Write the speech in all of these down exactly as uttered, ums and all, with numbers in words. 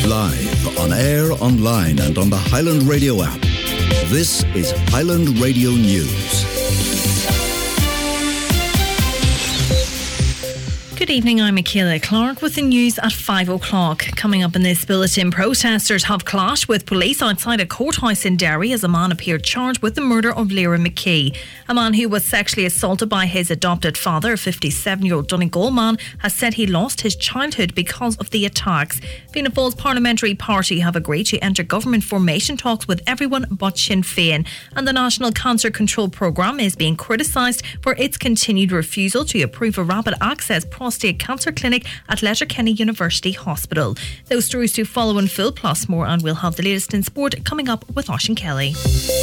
Live, on air, online and on the Highland Radio app. This is Highland Radio News. Good evening, I'm Michaela Clark with the news at five o'clock. Coming up in this bulletin, protesters have clashed with police outside a courthouse in Derry as a man appeared charged with the murder of Lyra McKee. A man who was sexually assaulted by his adopted father, a fifty-seven-year-old Donegal man, has said he lost his childhood because of the attacks. Fianna Fáil's Parliamentary Party have agreed to enter government formation talks with everyone but Sinn Féin. And the National Cancer Control Programme is being criticised for its continued refusal to approve a rapid access prostate cancer clinic at Letterkenny University Hospital. Those stories to follow in full, plus more, and we'll have the latest in sport coming up with Oisín Kelly.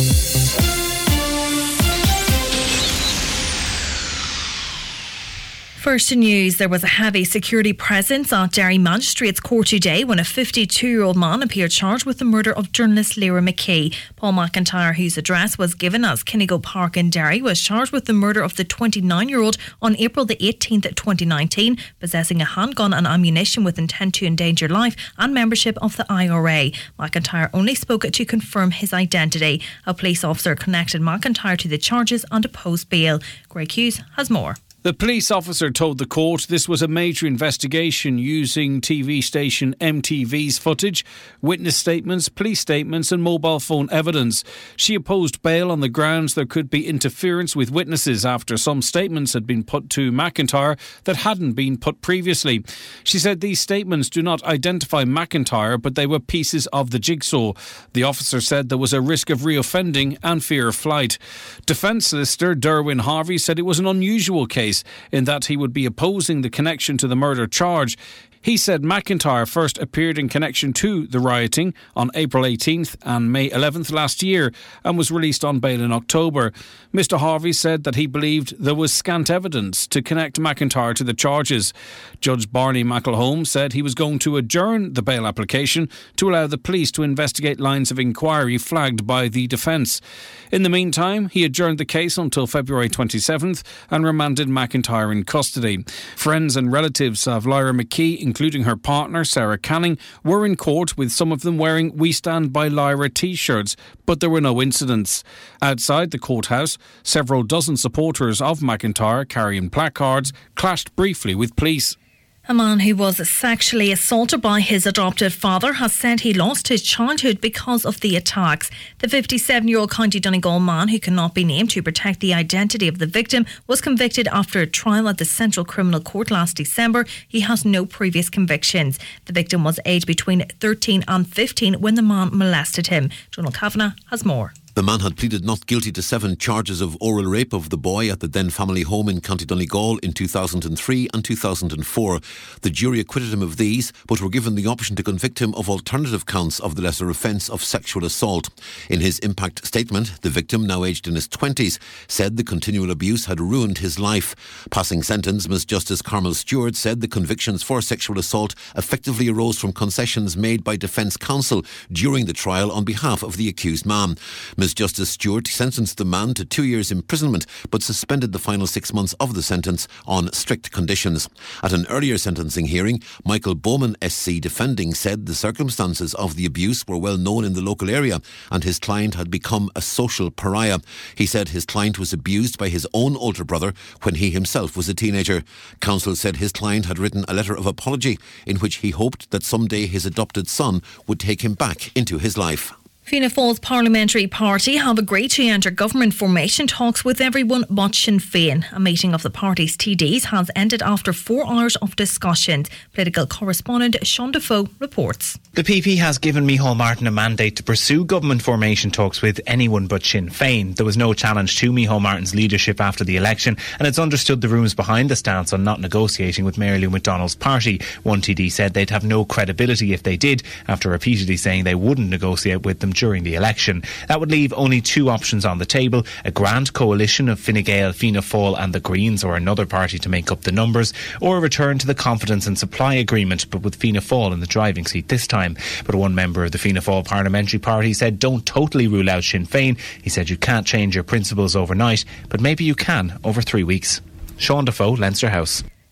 First to news, there was a heavy security presence at Derry Magistrates Court today when a fifty-two-year-old man appeared charged with the murder of journalist Lyra McKee. Paul McIntyre, whose address was given as Kinnigo Park in Derry, was charged with the murder of the twenty-nine-year-old on April the eighteenth, twenty nineteen, possessing a handgun and ammunition with intent to endanger life and membership of the I R A. McIntyre only spoke to confirm his identity. A police officer connected McIntyre to the charges and opposed bail. Greg Hughes has more. The police officer told the court this was a major investigation using T V station M T V's footage, witness statements, police statements and mobile phone evidence. She opposed bail on the grounds there could be interference with witnesses after some statements had been put to McIntyre that hadn't been put previously. She said these statements do not identify McIntyre, but they were pieces of the jigsaw. The officer said there was a risk of reoffending and fear of flight. Defence solicitor Derwin Harvey said it was an unusual case in that he would be opposing the connection to the murder charge. He said McIntyre first appeared in connection to the rioting on April eighteenth and May eleventh last year and was released on bail in October. Mister Harvey said that he believed there was scant evidence to connect McIntyre to the charges. Judge Barney McElholm said he was going to adjourn the bail application to allow the police to investigate lines of inquiry flagged by the defence. In the meantime, he adjourned the case until February twenty-seventh and remanded McIntyre in custody. Friends and relatives of Lyra McKee, including her partner Sarah Canning, were in court, with some of them wearing "We Stand By Lyra" t-shirts, but there were no incidents. Outside the courthouse, several dozen supporters of McIntyre carrying placards clashed briefly with police. A man who was sexually assaulted by his adopted father has said he lost his childhood because of the attacks. The fifty-seven-year-old County Donegal man, who cannot be named to protect the identity of the victim, was convicted after a trial at the Central Criminal Court last December. He has no previous convictions. The victim was aged between thirteen and fifteen when the man molested him. Donald Kavanagh has more. The man had pleaded not guilty to seven charges of oral rape of the boy at the then family home in County Donegal in two thousand three and two thousand four. The jury acquitted him of these, but were given the option to convict him of alternative counts of the lesser offence of sexual assault. In his impact statement, the victim, now aged in his twenties, said the continual abuse had ruined his life. Passing sentence, Miz Justice Carmel Stewart said the convictions for sexual assault effectively arose from concessions made by defence counsel during the trial on behalf of the accused man. Miz Justice Stewart sentenced the man to two years imprisonment, but suspended the final six months of the sentence on strict conditions. At an earlier sentencing hearing, Michael Bowman S C defending said the circumstances of the abuse were well known in the local area and his client had become a social pariah. He said his client was abused by his own older brother when he himself was a teenager. Counsel said his client had written a letter of apology in which he hoped that someday his adopted son would take him back into his life. Fianna Fáil's Parliamentary Party have agreed to enter government formation talks with everyone but Sinn Féin. A meeting of the party's T Ds has ended after four hours of discussions. Political correspondent Sean Defoe reports. The P P has given Micheál Martin a mandate to pursue government formation talks with anyone but Sinn Féin. There was no challenge to Micheál Martin's leadership after the election, and it's understood the rooms behind the stance on not negotiating with Mary Lou McDonald's party. One T D said they'd have no credibility if they did, after repeatedly saying they wouldn't negotiate with them during the election. That would leave only two options on the table: a grand coalition of Fine Gael, Fianna Fáil and the Greens, or another party to make up the numbers, or a return to the confidence and supply agreement, but with Fianna Fáil in the driving seat this time. But one member of the Fianna Fáil Parliamentary Party said don't totally rule out Sinn Féin. He said you can't change your principles overnight, but maybe you can over three weeks. Sean Defoe, Leinster House.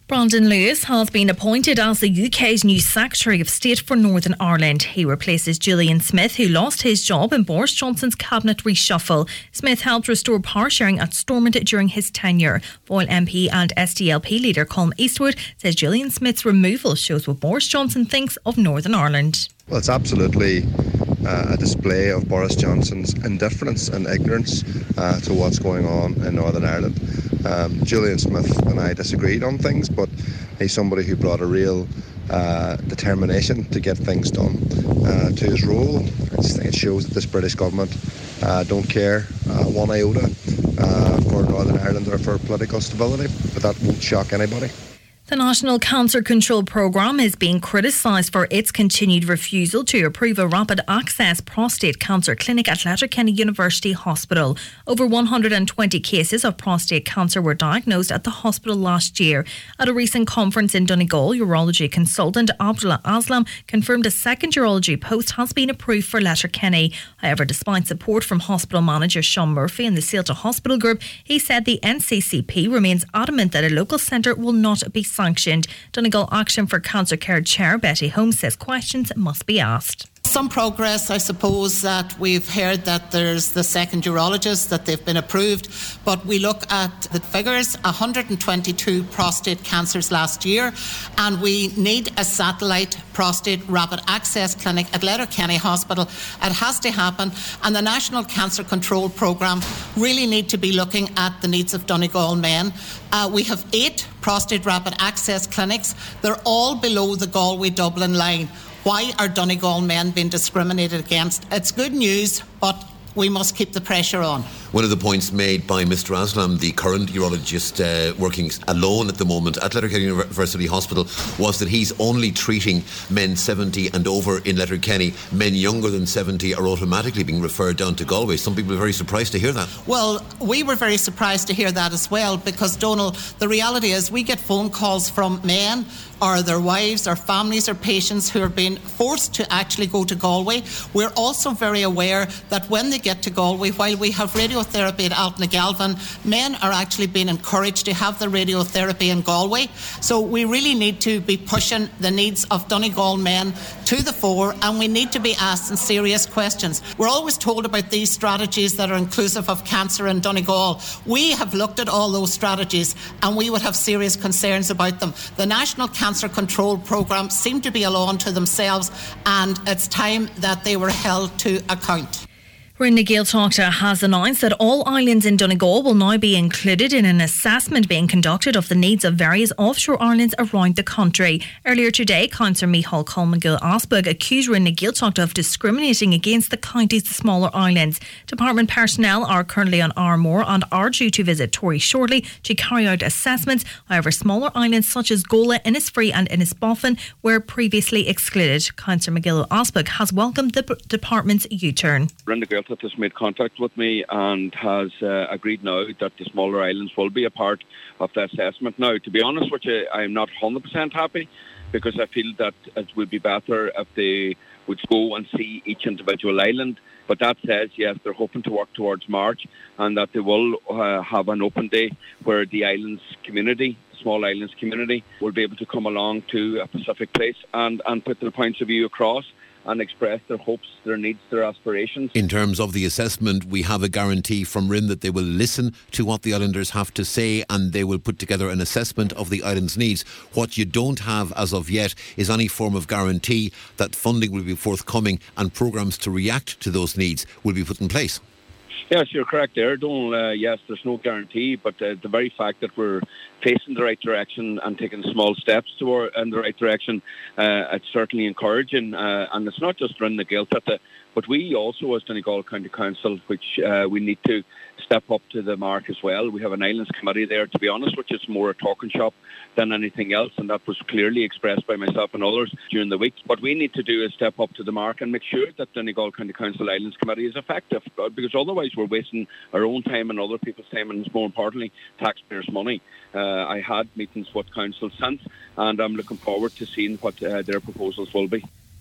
Brandon Lewis has been appointed as the U K's new Secretary of State for Northern Ireland. He replaces Julian Smith, who lost his job in Boris Johnson's cabinet reshuffle. Smith helped restore power sharing at Stormont during his tenure. Foyle M P and S D L P leader Colm Eastwood says Julian Smith's removal shows what Boris Johnson thinks of Northern Ireland. Well, it's absolutely uh, a display of Boris Johnson's indifference and ignorance uh, to what's going on in Northern Ireland. Um, Julian Smith and I disagreed on things, but he's somebody who brought a real uh, determination to get things done uh, to his role. I just think it shows that this British government uh, don't care uh, one iota uh, for Northern Ireland or for political stability, but that won't shock anybody. The National Cancer Control Programme is being criticised for its continued refusal to approve a rapid access prostate cancer clinic at Letterkenny University Hospital. Over one hundred twenty cases of prostate cancer were diagnosed at the hospital last year. At a recent conference in Donegal, urology consultant Abdullah Aslam confirmed a second urology post has been approved for Letterkenny. However, despite support from hospital manager Sean Murphy and the Ceuta Hospital Group, he said the N C C P remains adamant that a local centre will not be sanctioned. Donegal Action for Cancer Care Chair Betty Holmes says questions must be asked. Some progress, I suppose, that we've heard that there's the second urologist, that they've been approved, but we look at the figures, one hundred twenty-two prostate cancers last year, and we need a satellite prostate rapid access clinic at Letterkenny Hospital. It has to happen, and the National Cancer Control Programme really need to be looking at the needs of Donegal men. Uh, we have eight prostate rapid access clinics. They're all below the Galway-Dublin line. Why are Donegal men being discriminated against? It's good news, but we must keep the pressure on. One of the points made by Mister Aslam, the current urologist uh, working alone at the moment at Letterkenny University Hospital, was that he's only treating men seventy and over in Letterkenny. Men younger than seventy are automatically being referred down to Galway. Some people are very surprised to hear that. Well, we were very surprised to hear that as well, because, Donal, the reality is we get phone calls from men or their wives or families or patients who are being forced to actually go to Galway. We're also very aware that when they get to Galway, while we have radiotherapy at Altnagalvin, men are actually being encouraged to have the radiotherapy in Galway. So we really need to be pushing the needs of Donegal men to the fore, and we need to be asking serious questions. We're always told about these strategies that are inclusive of cancer in Donegal. We have looked at all those strategies and we would have serious concerns about them. The National Cancer Control Programme seem to be a law unto themselves, and it's time that they were held to account. Rinne Gaeltachta has announced that all islands in Donegal will now be included in an assessment being conducted of the needs of various offshore islands around the country. Earlier today, Councillor Micheál Colmgill-Osberg accused Rinne Gaeltachta of discriminating against the county's smaller islands. Department personnel are currently on Armore and are due to visit Tory shortly to carry out assessments. However, smaller islands such as Gola, Innisfree and Innisboffin were previously excluded. Councillor Magill-Osberg has welcomed the b- department's U-turn. Has made contact with me and has uh, agreed now that the smaller islands will be a part of the assessment. Now, to be honest with you, I'm not one hundred percent happy, because I feel that it would be better if they would go and see each individual island. But that says, yes, they're hoping to work towards March, and that they will uh, have an open day where the islands community, small islands community, will be able to come along to a Pacific place and, and put their points of view across and express their hopes, their needs, their aspirations. In terms of the assessment, we have a guarantee from R I N that they will listen to what the islanders have to say and they will put together an assessment of the island's needs. What you don't have as of yet is any form of guarantee that funding will be forthcoming and programmes to react to those needs will be put in place. Yes, you're correct there, Donal. Uh, yes, there's no guarantee, but uh, the very fact that we're facing the right direction and taking small steps toward in the right direction, uh, it's certainly encouraging. Uh, and it's not just Rinne Gaeltachta, but we also, as Donegal County Council, which uh, we need to step up to the mark as well. We have an Islands Committee there, to be honest, which is more a talking shop than anything else, and that was clearly expressed by myself and others during the week. What we need to do is step up to the mark and make sure that Donegal County Council Islands Committee is effective, because otherwise we're wasting our own time and other people's time, and more importantly, taxpayers' money. Uh, I had meetings with council since, and I'm looking forward to seeing what uh, their proposals will be.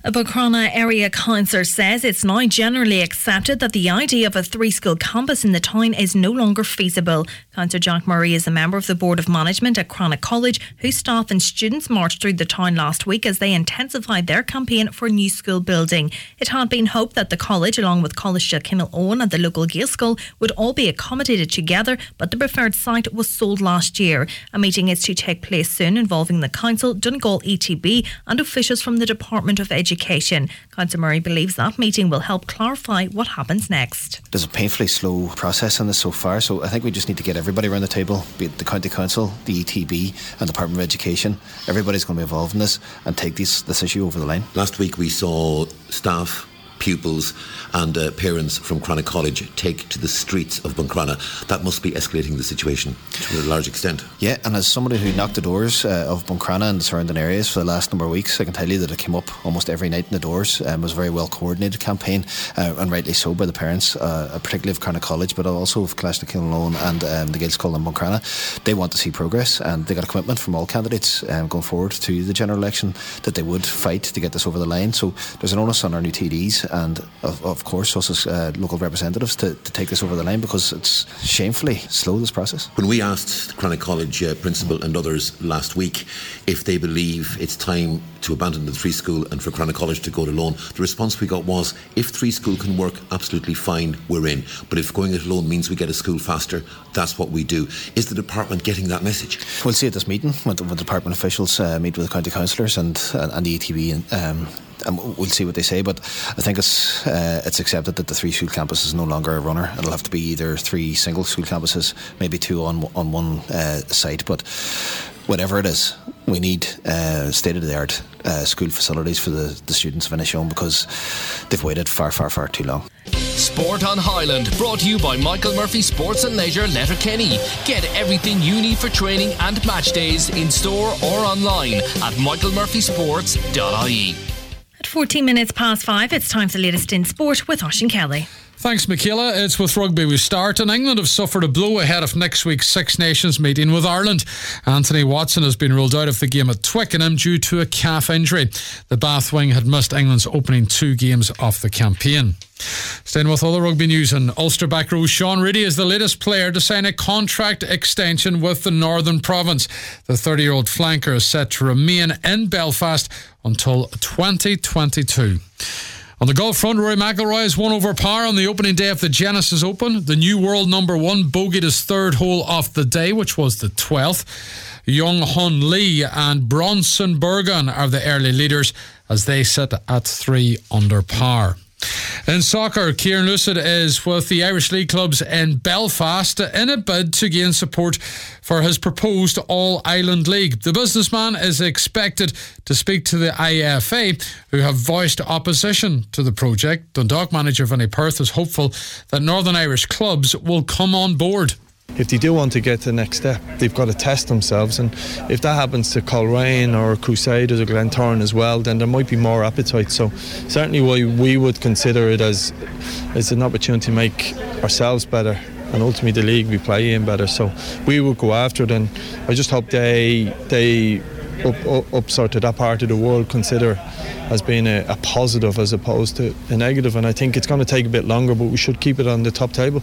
A Buncrana area councillor says it's now generally accepted that the idea of a three-school campus in the town is no longer feasible. Councillor Jack Murray is a member of the Board of Management at Cranach College, whose staff and students marched through the town last week as they intensified their campaign for a new school building. It had been hoped that the college, along with College Kilkenny Owen and the local Gael School, would all be accommodated together, but the preferred site was sold last year. A meeting is to take place soon involving the council, Donegal E T B and officials from the Department of Education. Education. Councillor Murray believes that meeting will help clarify what happens next. There's a painfully slow process on this so far, so I think we just need to get everybody around the table, be it the County Council, the E T B and the Department of Education. Everybody's going to be involved in this and take this, this issue over the line. Last week we saw staff, pupils and uh, parents from Cranach College take to the streets of Buncrana. That must be escalating the situation to a large extent. Yeah, and as somebody who knocked the doors uh, of Buncrana and the surrounding areas for the last number of weeks, I can tell you that it came up almost every night in the doors. It um, was a very well coordinated campaign uh, and rightly so by the parents, uh, particularly of Cranach College, but also of College Kilkenny Owen and um, the Gael School in Buncrana. They want to see progress and they got a commitment from all candidates um, going forward to the general election that they would fight to get this over the line. So there's an onus on our new T Ds and of, of course us as uh, local representatives to, to take this over the line, because it's shamefully slow, this process. When we asked Cranach College uh, principal and others last week if they believe it's time to abandon the three school and for Cranach College to go it alone, the response we got was, if three school can work, absolutely fine, we're in, but if going it alone means we get a school faster, that's what we do. Is the department getting that message? We'll see at this meeting when the, when the department officials uh, meet with the county councillors and, and, and the E T B and um, and we'll see what they say, but I think it's uh, it's accepted that the three school campus is no longer a runner. It'll have to be either three single school campuses, maybe two on on one uh, site, but whatever it is, we need uh, state-of-the-art uh, school facilities for the, the students of Inishowen, because they've waited far, far, far too long. Sport on Highland, brought to you by Michael Murphy Sports and Leisure, Letterkenny. Get everything you need for training and match days in store or online at michael murphy sports dot I E. At fourteen minutes past five, it's time for the latest in sport with Oisín Kelly. Thanks, Michaela. It's with rugby we start, and England have suffered a blow ahead of next week's Six Nations meeting with Ireland. Anthony Watson has been ruled out of the game at Twickenham due to a calf injury. The Bath wing had missed England's opening two games of the campaign. Staying with other rugby news, and Ulster back row Sean Reedy is the latest player to sign a contract extension with the Northern Province. The thirty-year-old flanker is set to remain in Belfast until twenty twenty-two. On the golf front, Rory McIlroy has won over par on the opening day of the Genesis Open. The new world number one bogeyed his third hole of the day, which was the twelfth. Young Hun Lee and Bronson Burgon are the early leaders as they sit at three under par. In soccer, Kieran Lucid is with the Irish League clubs in Belfast in a bid to gain support for his proposed All-Ireland League. The businessman is expected to speak to the I F A, who have voiced opposition to the project. Dundalk manager Vinnie Perth is hopeful that Northern Irish clubs will come on board. If they do want to get to the next step, they've got to test themselves, and if that happens to Coleraine or Crusaders or Glentoran as well, then there might be more appetite. So certainly we, we would consider it as, as an opportunity to make ourselves better and ultimately the league we play in better. So we would go after it, and I just hope they they up, up, up sort of that part of the world consider as being a, a positive as opposed to a negative. And I think it's going to take a bit longer, but we should keep it on the top table.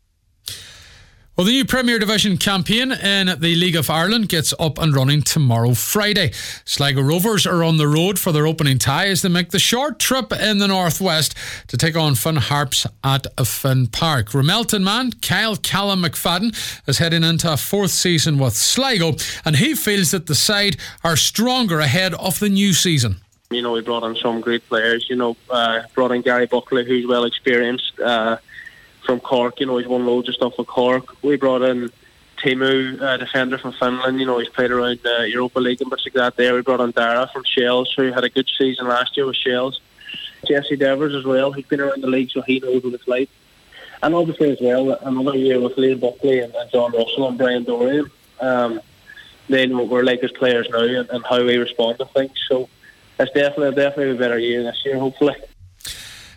Well, the new Premier Division campaign in the League of Ireland gets up and running tomorrow, Friday. Sligo Rovers are on the road for their opening tie as they make the short trip in the northwest to take on Finn Harps at Finn Park. Ramelton man Kyle Callum McFadden is heading into a fourth season with Sligo, and he feels that the side are stronger ahead of the new season. You know, we brought in some great players. You know, uh, brought in Gary Buckley, who's well experienced. Uh, From Cork, you know, he's won loads of stuff with Cork. We brought in Timu, a defender from Finland. You know, he's played around the uh, Europa League and bits like that there. We brought in Dara from Shells, who had a good season last year with Shells. Jesse Devers as well, who's been around the league, so he knows what it's like. And obviously as well, another year with Liam Buckley and, and John Russell and Brian Dorian. Um, they know what we're like as players now and, and how we respond to things. So it's definitely, definitely a better year this year, hopefully.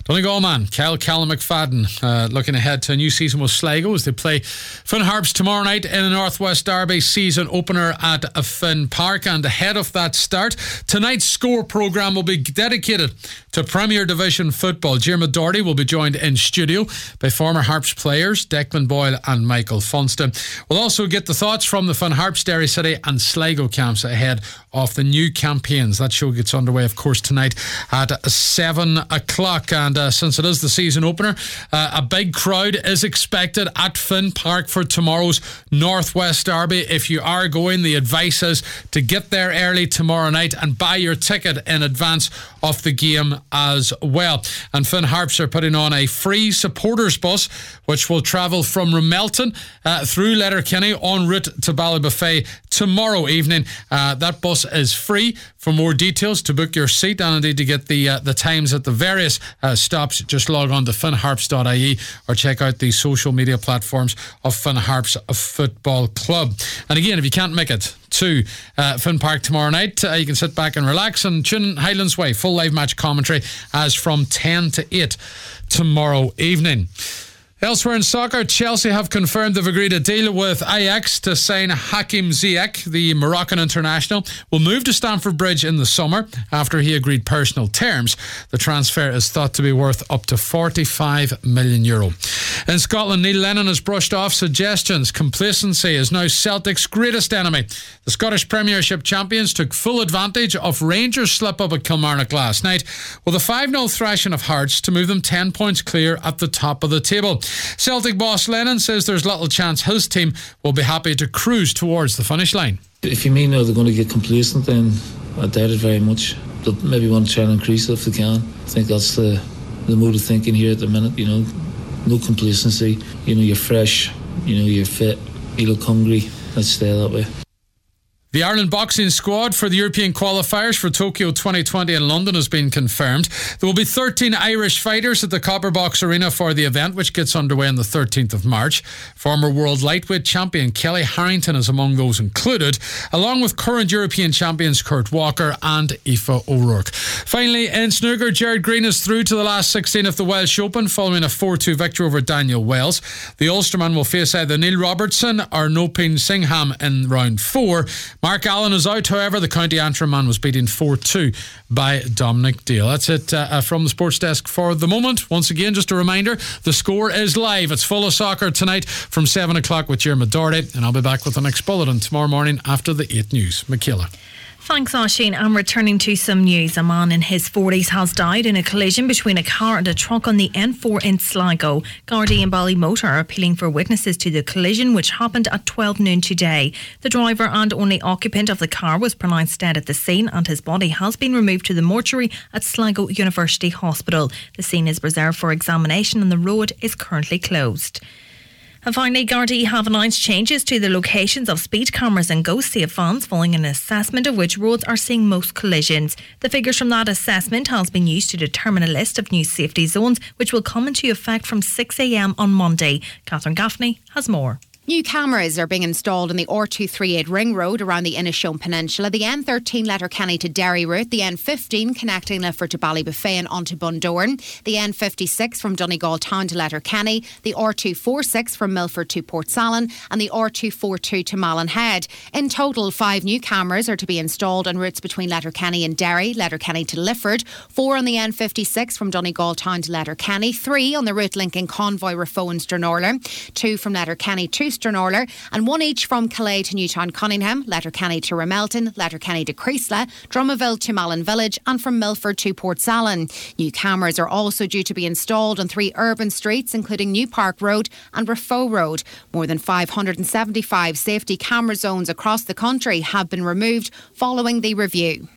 Donegal man Cal Callum McFadden uh, looking ahead to a new season with Sligo as they play Finn Harps tomorrow night in a Northwest Derby season opener at Finn Park. And ahead of that start, tonight's score programme will be dedicated to Premier Division football. Diarmuid Doherty will be joined in studio by former Harps players Declan Boyle and Michael Funston. We'll also get the thoughts from the Finn Harps, Derry City and Sligo camps ahead of the new campaigns. That show gets underway, of course, tonight at seven o'clock. And uh, since it is the season opener, uh, a big crowd is expected at Finn Park for tomorrow's Northwest Derby. If you are going, the advice is to get there early tomorrow night and buy your ticket in advance of the game as well. And Finn Harps are putting on a free supporters bus which will travel from Ramelton uh, through Letterkenny en route to Ballybuffet tomorrow evening. Uh, that bus is free. For more details, to book your seat and indeed to get the uh, the times at the various uh, stops, just log on to finn harps dot I E or check out the social media platforms of Finn Harps Football Club. And again, if you can't make it to uh, Finn Park tomorrow night, uh, you can sit back and relax and tune in Highlands Way. Full live match commentary as from ten to eight tomorrow evening. Elsewhere in soccer, Chelsea have confirmed they've agreed a deal with Ajax to sign Hakim Ziyech. The Moroccan international will move to Stamford Bridge in the summer after he agreed personal terms. The transfer is thought to be worth up to forty-five million euro. In Scotland, Neil Lennon has brushed off suggestions complacency is now Celtic's greatest enemy. The Scottish Premiership champions took full advantage of Rangers' slip-up at Kilmarnock last night with a five nil thrashing of Hearts to move them ten points clear at the top of the table. Celtic boss Lennon says there's little chance his team will be happy to cruise towards the finish line. If you mean now they're going to get complacent, then I doubt it very much. They'll maybe want to try and increase it if they can. I think that's the, the mode of thinking here at the minute, you know. No complacency, you know, you're fresh, you know, you're fit, you look hungry. Let's stay that way. The Ireland boxing squad for the European qualifiers for Tokyo twenty twenty in London has been confirmed. There will be thirteen Irish fighters at the Copper Box Arena for the event, which gets underway on the thirteenth of March. Former world lightweight champion Kelly Harrington is among those included, along with current European champions Kurt Walker and Aoife O'Rourke. Finally, in snooker, Gerard Green is through to the last sixteen of the Welsh Open following a four two victory over Daniel Wells. The Ulsterman will face either Neil Robertson or Nopin Singham in round four. Mark Allen is out, however. The County Antrim man was beaten four two by Dominic Dale. That's it uh, from the sports desk for the moment. Once again, just a reminder, the score is live. It's full of soccer tonight from seven o'clock with Diarmuid Doherty, and I'll be back with the next bulletin tomorrow morning after the eight news. Michaela. Thanks, Oisin. And returning to some news, a man in his forties has died in a collision between a car and a truck on the N four in Sligo. Gardaí and Ballymote are appealing for witnesses to the collision, which happened at twelve noon today. The driver and only occupant of the car was pronounced dead at the scene, and his body has been removed to the mortuary at Sligo University Hospital. The scene is reserved for examination and the road is currently closed. And finally, Gardaí have announced changes to the locations of speed cameras and Go Safe vans following an assessment of which roads are seeing most collisions. The figures from that assessment has been used to determine a list of new safety zones which will come into effect from six a m on Monday. Catherine Gaffney has more. New cameras are being installed on the R two thirty-eight Ring Road around the Inishowen Peninsula, the N thirteen Letterkenny to Derry route, the N fifteen connecting Lifford to Ballybuffet and onto Bundoran, the N fifty-six from Donegal Town to Letterkenny, the R two forty-six from Milford to Portsalon and the R two forty-two to Malin Head. In total, five new cameras are to be installed on routes between Letterkenny and Derry, Letterkenny to Lifford, four on the N fifty-six from Donegal Town to Letterkenny, three on the route linking Convoy, Raphoe and Stranorlar, two from Letterkenny to Stranorlar, and one each from Calais to Newtown Cunningham, Letterkenny to Ramelton, Letterkenny to Creasla, Drummaville to Malin Village and from Milford to Portsalon. New cameras are also due to be installed on three urban streets including New Park Road and Raphoe Road. More than five hundred seventy-five safety camera zones across the country have been removed following the review.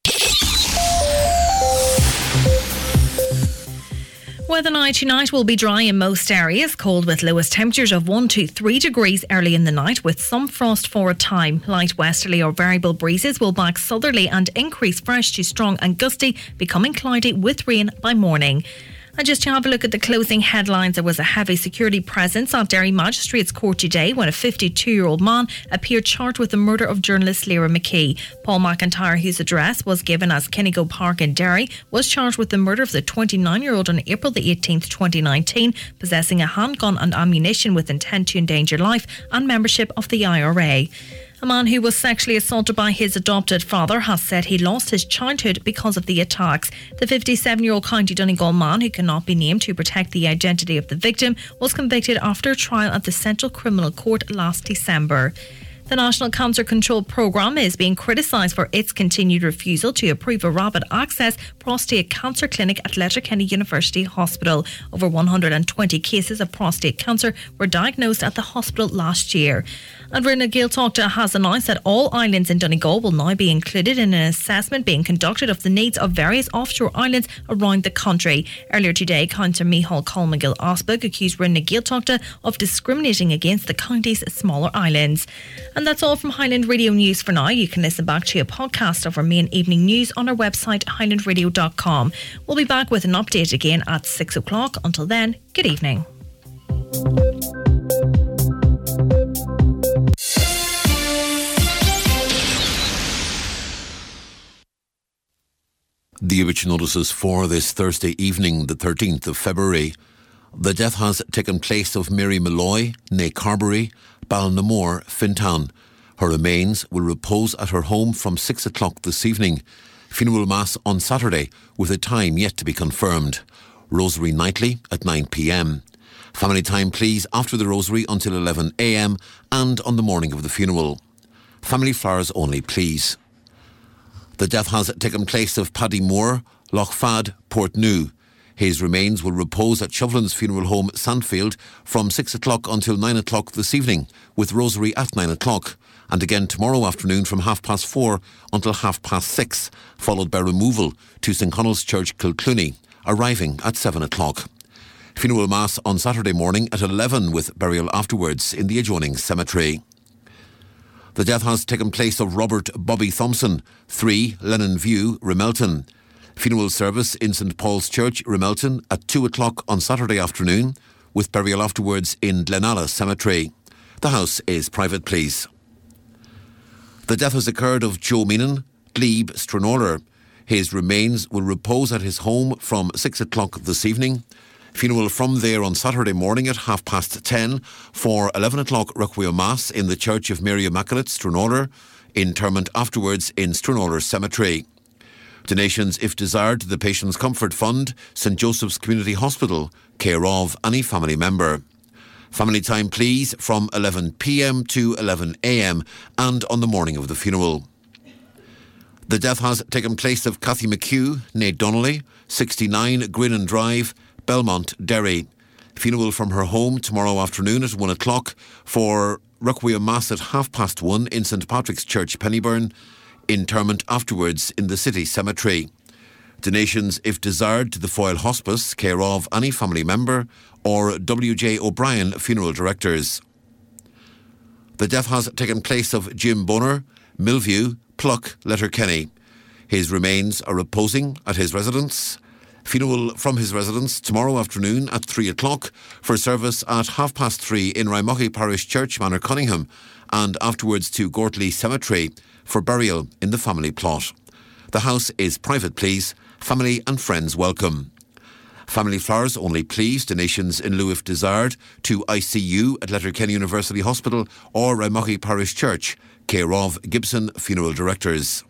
Weather now tonight will be dry in most areas, cold with lowest temperatures of one to three degrees early in the night with some frost for a time. Light westerly or variable breezes will back southerly and increase fresh to strong and gusty, becoming cloudy with rain by morning. And just to have a look at the closing headlines, there was a heavy security presence at Derry Magistrates Court today when a fifty-two-year-old man appeared charged with the murder of journalist Lyra McKee. Paul McIntyre, whose address was given as Kinnigo Park in Derry, was charged with the murder of the twenty-nine-year-old on April the eighteenth, twenty nineteen, possessing a handgun and ammunition with intent to endanger life and membership of the I R A. A man who was sexually assaulted by his adopted father has said he lost his childhood because of the attacks. The fifty-seven-year-old County Donegal man, who cannot be named to protect the identity of the victim, was convicted after a trial at the Central Criminal Court last December. The National Cancer Control Programme is being criticised for its continued refusal to approve a rapid access prostate cancer clinic at Letterkenny University Hospital. Over one hundred twenty cases of prostate cancer were diagnosed at the hospital last year. And Rinne Gaeltachta has announced that all islands in Donegal will now be included in an assessment being conducted of the needs of various offshore islands around the country. Earlier today, Councillor Micheál Colmcille Osberg accused Rinne Gaeltachta of discriminating against the county's smaller islands. And that's all from Highland Radio News for now. You can listen back to a podcast of our main evening news on our website, highland radio dot com. We'll be back with an update again at six o'clock. Until then, good evening. The original notices for this Thursday evening, the thirteenth of February. The death has taken place of Mary Malloy, née Carberry, Balnamore, Fintown. Her remains will repose at her home from six o'clock this evening. Funeral Mass on Saturday, with a time yet to be confirmed. Rosary nightly at nine p.m. Family time, please, after the Rosary until eleven a.m. and on the morning of the funeral. Family flowers only, please. The death has taken place of Paddy Moore, Lochfad, Portnew. His remains will repose at Chauvelin's Funeral Home, Sandfield, from six o'clock until nine o'clock this evening, with Rosary at nine o'clock, and again tomorrow afternoon from half past four until half past six, followed by removal to St Connell's Church, Kilclooney, arriving at seven o'clock. Funeral Mass on Saturday morning at eleven, with burial afterwards in the adjoining cemetery. The death has taken place of Robert Bobby Thompson, three, Lennon View, Remelton. Funeral service in St Paul's Church, Remelton, at two o'clock on Saturday afternoon, with burial afterwards in Glenalla Cemetery. The house is private, please. The death has occurred of Joe Meenan, Glebe, Stranorlar. His remains will repose at his home from six o'clock this evening. Funeral from there on Saturday morning at half past ten for eleven o'clock Requiem Mass in the Church of Mary Immaculate, Stranorlar. Interment afterwards in Stranorlar Cemetery. Donations, if desired, to the Patients Comfort Fund, St Joseph's Community Hospital, care of any family member. Family time, please, from eleven p.m. to eleven a.m. and on the morning of the funeral. The death has taken place of Cathy McHugh, née Donnelly, sixty-nine Grinnan Drive, Belmont, Derry. Funeral from her home tomorrow afternoon at one o'clock for Requiem Mass at half past one in St Patrick's Church, Pennyburn. Interment afterwards in the city cemetery. Donations, if desired, to the Foyle Hospice, care of any family member, or W J O'Brien Funeral Directors. The death has taken place of Jim Bonner, Millview, Pluck, Letterkenny. His remains are reposing at his residence. Funeral from his residence tomorrow afternoon at three o'clock for service at half past three in Raimochi Parish Church, Manor Cunningham, and afterwards to Gortley Cemetery for burial in the family plot. The house is private, please. Family and friends welcome. Family flowers only, please. Donations in lieu if desired to I C U at Letterkenny University Hospital or Raimochi Parish Church, care of Gibson Funeral Directors.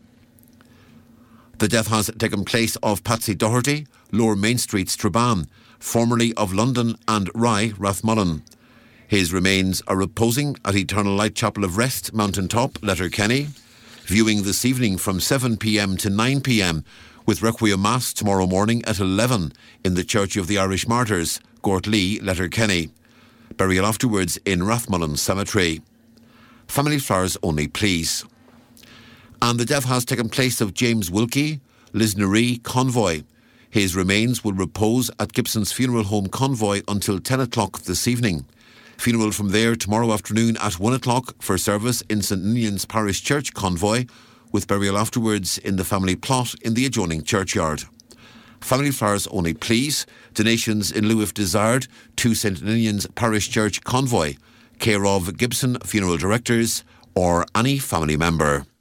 The death has taken place of Patsy Doherty, Lower Main Street, Strabane, formerly of London and Rye, Rathmullen. His remains are reposing at Eternal Light Chapel of Rest, Mountain Top, Letterkenny. Viewing this evening from seven p.m. to nine p.m. with Requiem Mass tomorrow morning at eleven in the Church of the Irish Martyrs, Gortlee, Letterkenny. Burial afterwards in Rathmullen Cemetery. Family flowers only, please. And the death has taken place of James Wilkie, Lisnaree, Convoy. His remains will repose at Gibson's Funeral Home, Convoy until ten o'clock this evening. Funeral from there tomorrow afternoon at one o'clock for service in St Ninian's Parish Church, Convoy, with burial afterwards in the family plot in the adjoining churchyard. Family flowers only, please. Donations in lieu if desired to Saint Ninian's Parish Church Convoy, care of Gibson Funeral Directors or any family member.